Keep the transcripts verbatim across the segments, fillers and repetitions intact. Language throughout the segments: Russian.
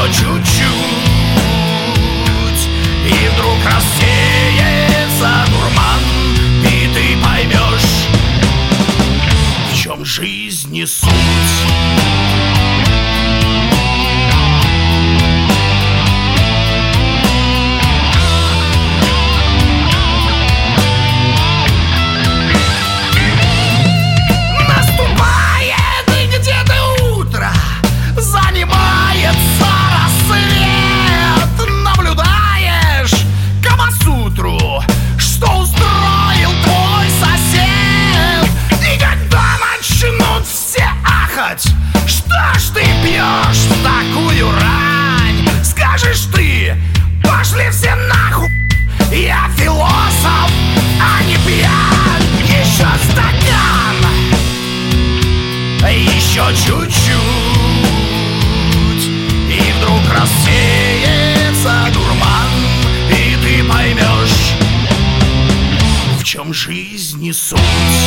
чуть-чуть, и вдруг рассеется дурман, и ты поймешь, в чем жизни суть. Что ж ты пьешь такую рань? Скажешь ты, пошли все нахуй. Я философ, а не пьян. Еще стакан, еще чуть-чуть, и вдруг рассеется дурман, и ты поймешь, в чем жизни суть.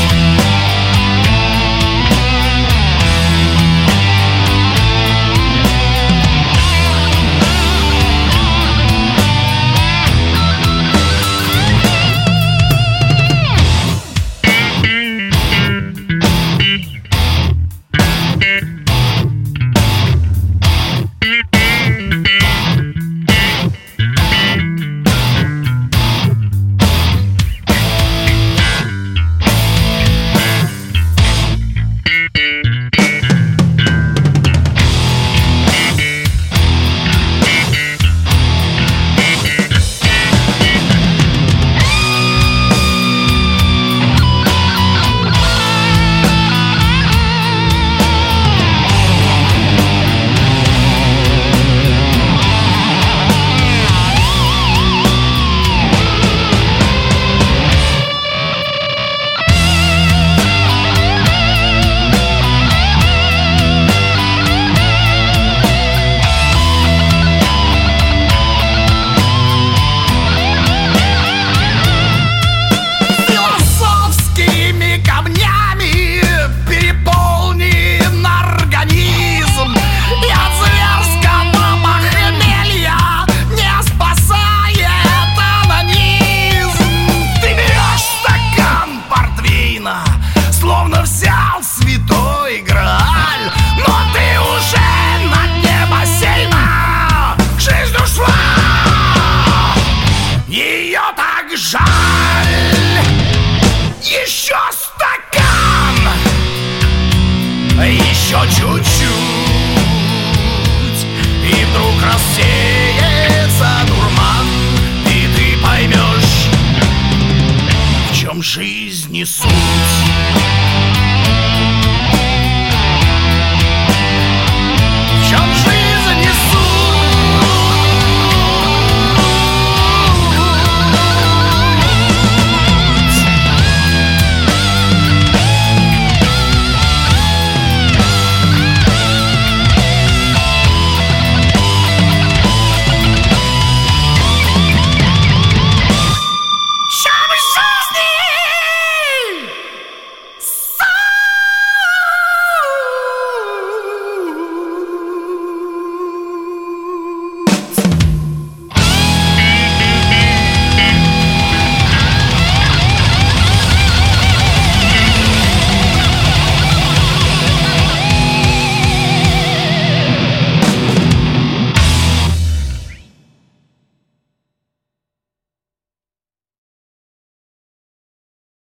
Словно взял святой Грааль, но ты уже на небо сильно. Жизнь ушла, ее так жаль. Еще стакан, еще чуть-чуть, и вдруг рассеется дурман, и ты поймешь, в чем жизни суть.